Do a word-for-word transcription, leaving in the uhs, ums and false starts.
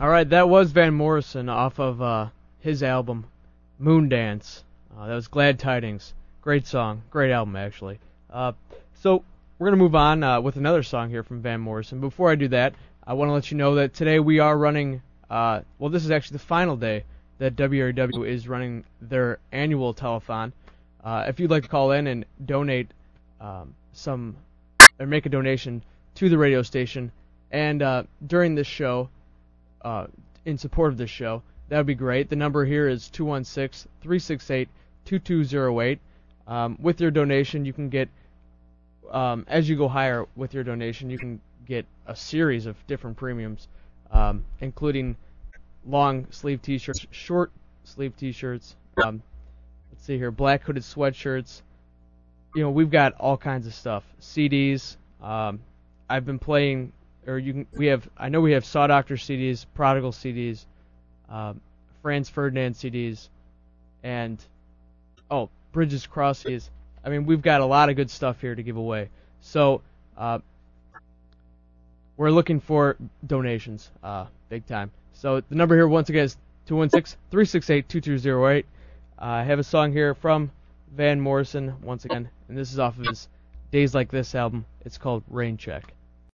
All right, that was Van Morrison off of uh, his album Moondance. Uh, that was Glad Tidings. Great song, great album actually. Uh, so we're gonna move on uh, with another song here from Van Morrison. Before I do that, I want to let you know that today we are running. Uh, well, this is actually the final day that W R W is running their annual telethon. Uh, if you'd like to call in and donate um, some or make a donation to the radio station, and uh, during this show. Uh, in support of this show, that would be great. The number here is two one six, three six eight, two two zero eight. Um, with your donation, you can get, um, as you go higher with your donation, you can get a series of different premiums, um, including long sleeve t-shirts, short sleeve t-shirts, um, let's see here, black hooded sweatshirts. You know, we've got all kinds of stuff. C Ds. Um, I've been playing... Or you can, we have, I know we have Saw Doctor C Ds, Prodigal C Ds, um, Franz Ferdinand C Ds, and, oh, Bridges Cross C Ds. I mean, we've got a lot of good stuff here to give away. So, uh, we're looking for donations, uh, big time. So, the number here, once again, is two one six, three six eight, two two zero eight. Uh, I have a song here from Van Morrison, once again, and this is off of his Days Like This album. It's called Rain Check.